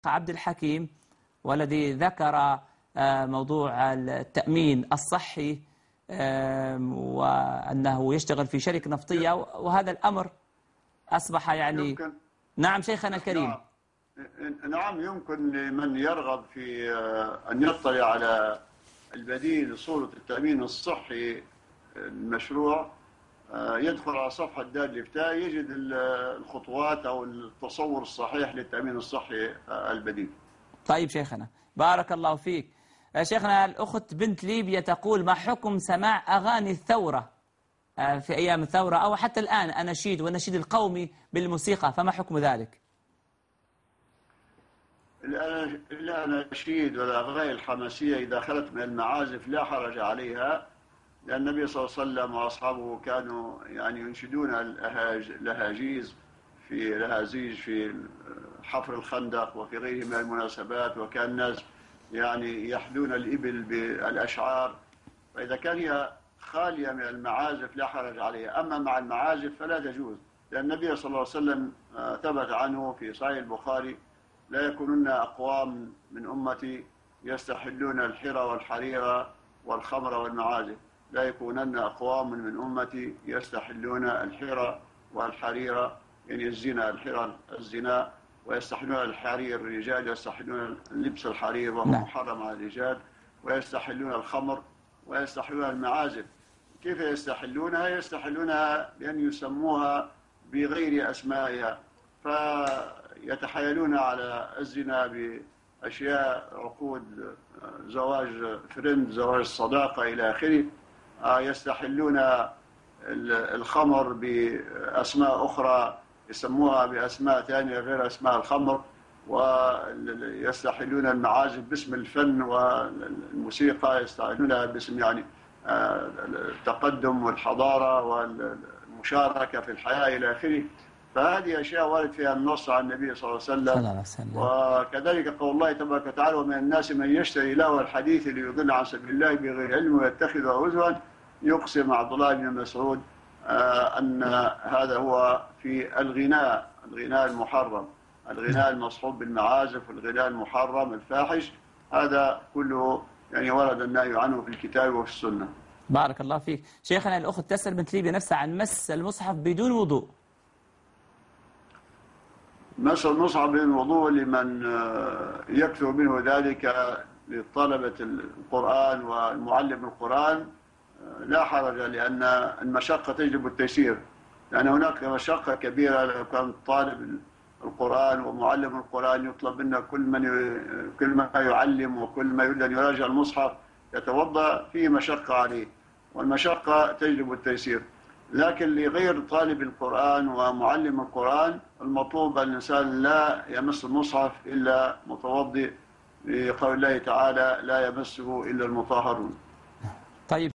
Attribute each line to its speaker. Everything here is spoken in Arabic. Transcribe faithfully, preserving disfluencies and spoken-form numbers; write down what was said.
Speaker 1: عبد الحكيم، والذي ذكر موضوع التأمين الصحي وأنه يشتغل في شركة نفطية، وهذا الأمر أصبح يعني
Speaker 2: يمكن.
Speaker 1: نعم شيخنا الكريم.
Speaker 2: نعم. نعم يمكن لمن يرغب في أن يطلع على البديل لصورة التأمين الصحي المشروع يدخل على صفحة دار الإفتاء يجد الخطوات أو التصور الصحيح للتأمين الصحي البديل.
Speaker 1: طيب شيخنا بارك الله فيك. شيخنا الأخت بنت ليبيا تقول: ما حكم سماع أغاني الثورة في أيام الثورة أو حتى الآن أناشيد والنشيد القومي بالموسيقى، فما حكم ذلك؟
Speaker 2: الأناشيد والأغاني الحماسية إذا خلت من المعازف لا حرج عليها، لأن النبي صلى الله عليه وسلم وأصحابه كانوا يعني ينشدون الأهاجيز في الأهازيج في حفر الخندق وفي غيره من المناسبات، وكان الناس يعني يحدون الإبل بالأشعار، فإذا كان هي خالية من المعازف لا حرج عليها. أما مع المعازف فلا تجوز، لأن النبي صلى الله عليه وسلم ثبت عنه في صحيح البخاري: لا يكونن أقوام من أمتي يستحلون الحرى والحرير والخمر والمعازف. لا يكونن أقوام من أمتي يستحلون الحرى والحرير، يعني الزنا، الحرى الزنا، ويستحلون الحرير، الرجال يستحلون لبس الحرير وهو محرم على الرجال، ويستحلون الخمر ويستحلون المعازف. كيف يستحلونها؟ يستحلونها بأن يسموها بغير أسمائها، فيتحايلون على الزنا بأشياء، عقود زواج فرند، زواج صداقة إلى آخره. يستحلون الخمر بأسماء أخرى يسموها بأسماء ثانية غير أسماء الخمر، ويستحلون المعازف باسم الفن والموسيقى، يستحلونها باسم يعني التقدم والحضارة والمشاركة في الحياة إلى آخره. فهذه أشياء وارد فيها النص عن النبي صلى الله عليه وسلم. وكذلك قول الله تبارك وتعالى: ومن الناس من يشتري لهو الحديث ليضل عن سبيل الله بغير علم ويتخذه هزوا. يقسم عبد الله بن مسعود أن هذا هو في الغناء، الغناء المحرم، الغناء المصحوب بالمعازف والغناء المحرم الفاحش، هذا كله يعني ورد النهي عنه في الكتاب وفي السنة.
Speaker 1: بارك الله فيك. شيخنا الأخت تسأل بنت ليبيا نفسها عن مس المصحف بدون وضوء.
Speaker 2: مس المصحف بدون وضوء لمن يكثر منه ذلك لطلبة القرآن والمعلم القرآن لا حرج، لأن المشقة تجلب التيسير، لأن هناك مشقة كبيرة. لو كان طالب القرآن ومعلم القرآن يطلب منا كل من كل ما يعلم وكل ما يريد أن يراجع المصحف يتوضأ، فيه مشقة عليه، والمشقة تجلب التيسير. لكن لغير طالب القرآن ومعلم القرآن المطلوب أن الإنسان لا يمس المصحف إلا متوضئ، لقول الله تعالى: لا يمسه إلا المطهرون.
Speaker 1: طيب